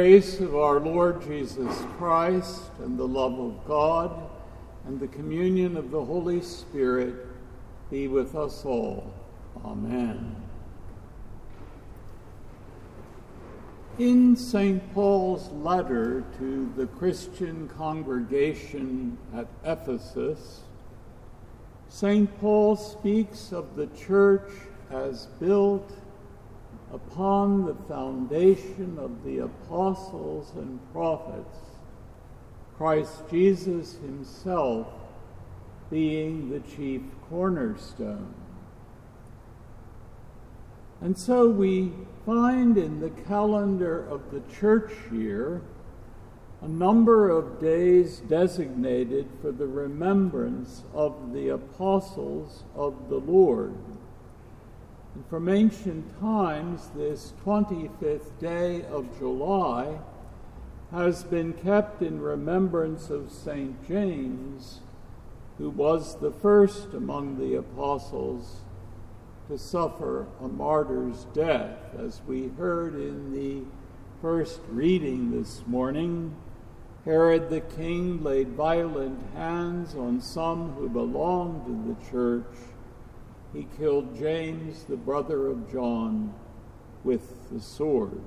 grace of our Lord Jesus Christ and the love of God and the communion of the Holy Spirit be with us all. Amen. In St. Paul's letter to the Christian congregation at Ephesus, St. Paul speaks of the church as built upon the foundation of the apostles and prophets, Christ Jesus himself being the chief cornerstone. And so we find in the calendar of the church year a number of days designated for the remembrance of the apostles of the Lord. And from ancient times, this 25th day of July has been kept in remembrance of St. James, who was the first among the apostles to suffer a martyr's death. As we heard in the first reading this morning, Herod the king laid violent hands on some who belonged to the church. He killed James, the brother of John, with the sword.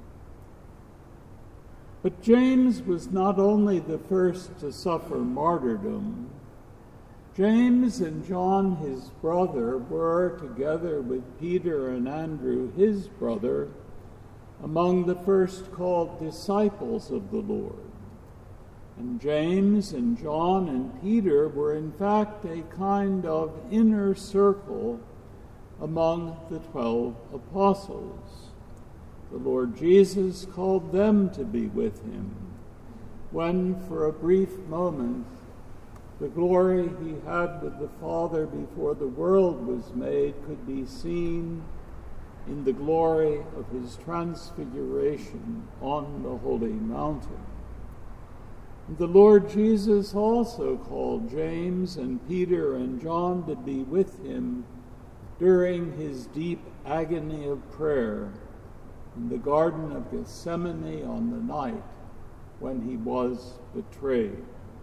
But James was not only the first to suffer martyrdom. James and John, his brother, were, together with Peter and Andrew, his brother, among the first called disciples of the Lord. And James and John and Peter were in fact a kind of inner circle among the 12 apostles. The Lord Jesus called them to be with him when, for a brief moment, the glory he had with the Father before the world was made could be seen in the glory of his transfiguration on the holy mountain. The Lord Jesus also called James and Peter and John to be with him during his deep agony of prayer in the Garden of Gethsemane on the night when he was betrayed.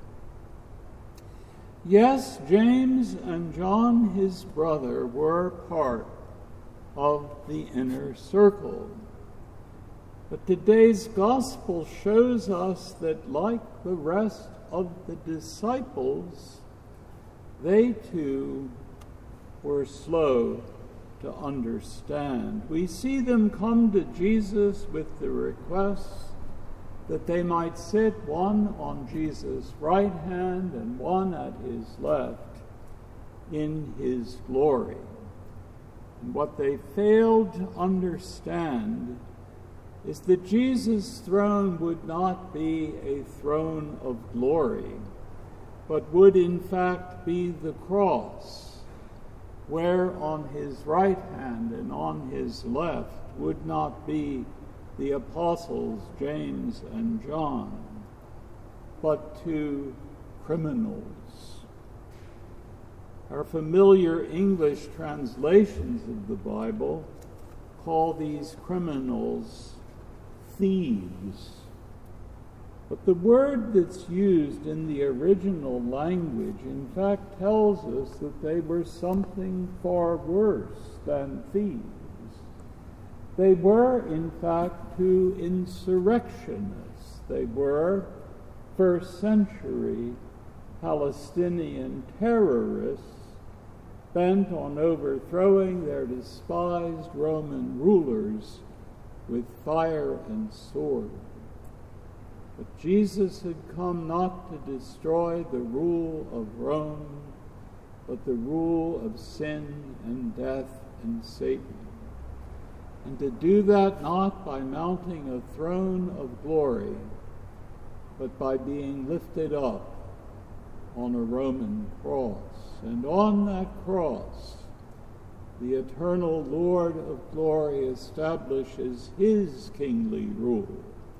Yes, James and John, his brother, were part of the inner circle. But today's gospel shows us that, like the rest of the disciples, they too were slow to understand. We see them come to Jesus with the request that they might sit one on Jesus' right hand and one at his left in his glory. And what they failed to understand is that Jesus' throne would not be a throne of glory, but would in fact be the cross, where on his right hand and on his left would not be the apostles James and John, but two criminals. Our familiar English translations of the Bible call these criminals thieves. But the word that's used in the original language, in fact, tells us that they were something far worse than thieves. They were, in fact, two insurrectionists. They were first century Palestinian terrorists bent on overthrowing their despised Roman rulers with fire and sword. But Jesus had come not to destroy the rule of Rome, but the rule of sin and death and Satan. And to do that not by mounting a throne of glory, but by being lifted up on a Roman cross. And on that cross, the eternal Lord of glory establishes his kingly rule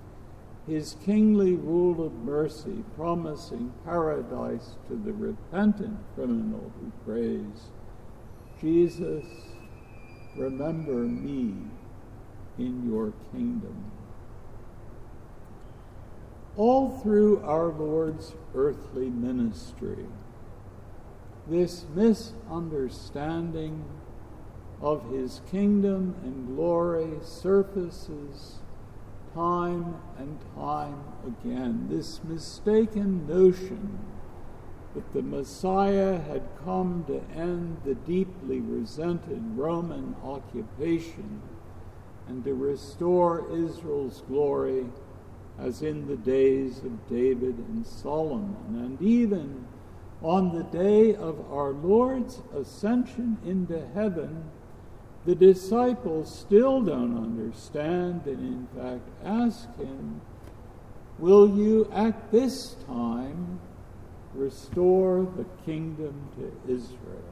of mercy, promising paradise to the repentant criminal who prays, Jesus, remember me in your kingdom. all through our Lord's earthly ministry, this misunderstanding of his kingdom and glory surfaces time and time again. This mistaken notion that the Messiah had come to end the deeply resented Roman occupation and to restore Israel's glory as in the days of David and Solomon. And even on the day of our Lord's ascension into heaven, the disciples still don't understand and in fact ask him, will you at this time restore the kingdom to Israel?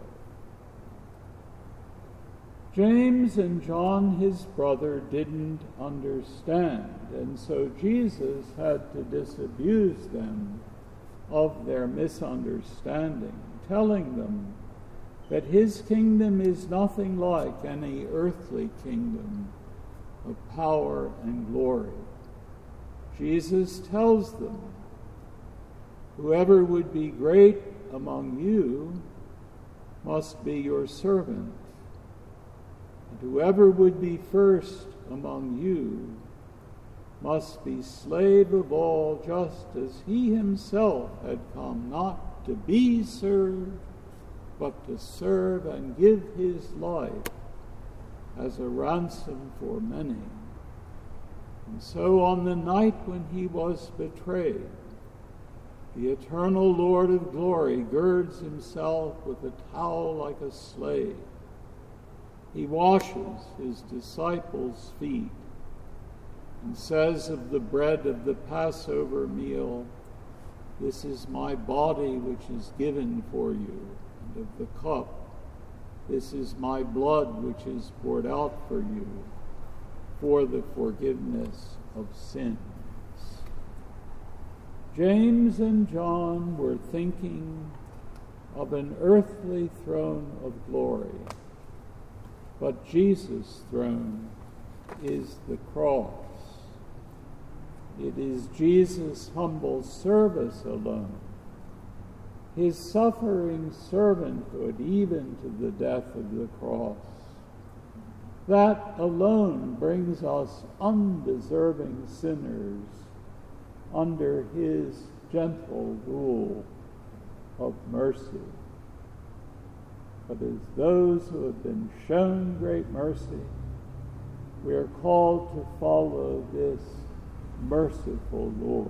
James and John, his brother, didn't understand, and so Jesus had to disabuse them of their misunderstanding, telling them that his kingdom is nothing like any earthly kingdom of power and glory. Jesus tells them, whoever would be great among you must be your servant, and whoever would be first among you must be slave of all, just as he himself had come not to be served, but to serve and give his life as a ransom for many. And so on the night when he was betrayed, the eternal Lord of glory girds himself with a towel like a slave. He washes his disciples' feet and says of the bread of the Passover meal, "This is my body which is given for you," and of the cup, "This is my blood which is poured out for you for the forgiveness of sins." James and John were thinking of an earthly throne of glory, but Jesus' throne is the cross. It is Jesus' humble service alone, his suffering servanthood even to the death of the cross. That alone brings us undeserving sinners under his gentle rule of mercy. But as those who have been shown great mercy, we are called to follow this merciful Lord.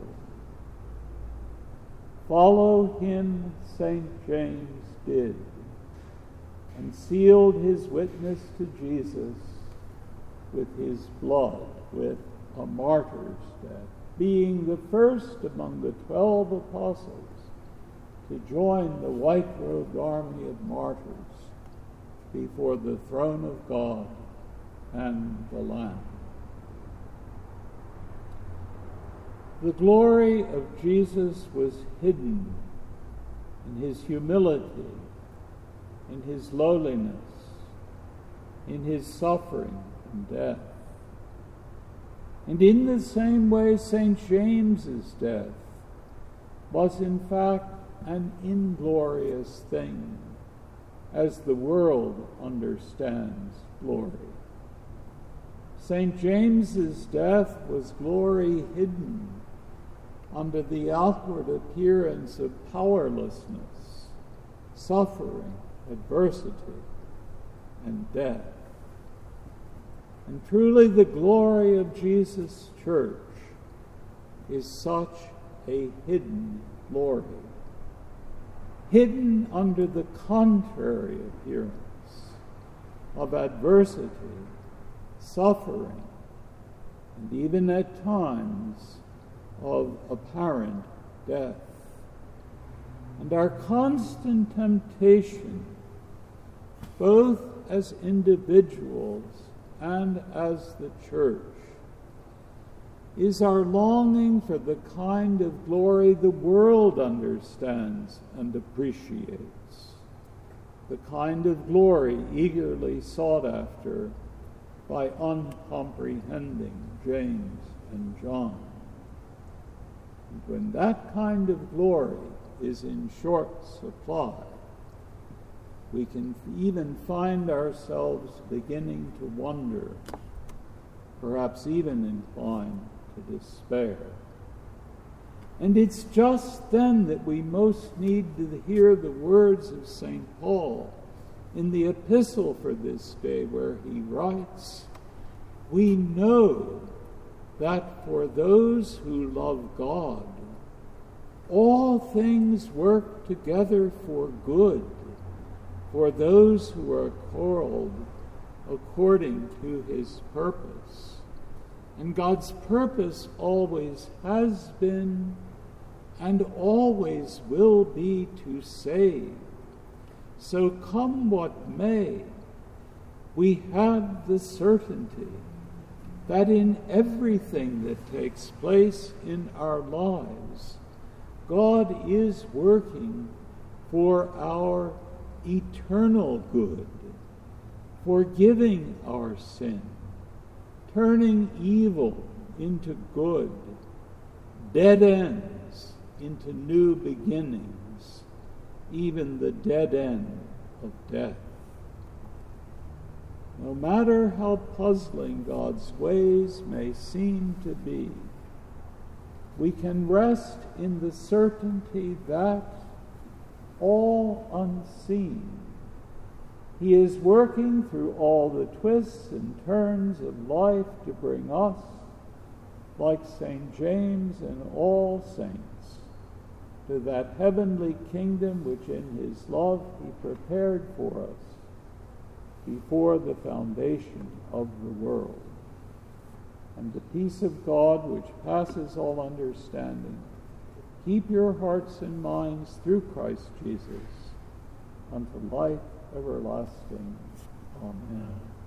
Follow him, St. James did, and sealed his witness to Jesus with his blood, with a martyr's death, being the first among the 12 apostles to join the white-robed army of martyrs before the throne of God and the Lamb. The glory of Jesus was hidden in his humility, in his lowliness, in his suffering and death. And in the same way, St. James's death was in fact an inglorious thing, as the world understands glory. St. James's death was glory hidden under the outward appearance of powerlessness, suffering, adversity, and death. And truly the glory of Jesus' church is such a hidden glory, hidden under the contrary appearance of adversity, suffering, and even at times of apparent death. And our constant temptation, both as individuals and as the church, is our longing for the kind of glory the world understands and appreciates, the kind of glory eagerly sought after by uncomprehending James and John. And when that kind of glory is in short supply, we can even find ourselves beginning to wonder, perhaps even inclined to despair. And it's just then that we most need to hear the words of St. Paul in the epistle for this day, where he writes, "We know that for those who love God, all things work together for good, for those who are called according to his purpose." And God's purpose always has been and always will be to save. So come what may, we have the certainty that in everything that takes place in our lives, God is working for our eternal good, forgiving our sin, turning evil into good, dead ends into new beginnings, even the dead end of death. No matter how puzzling God's ways may seem to be, we can rest in the certainty that, all unseen, he is working through all the twists and turns of life to bring us, like St. James and all saints, to that heavenly kingdom which in his love he prepared for us before the foundation of the world. And the peace of God, which passes all understanding, keep your hearts and minds through Christ Jesus unto life everlasting. Amen.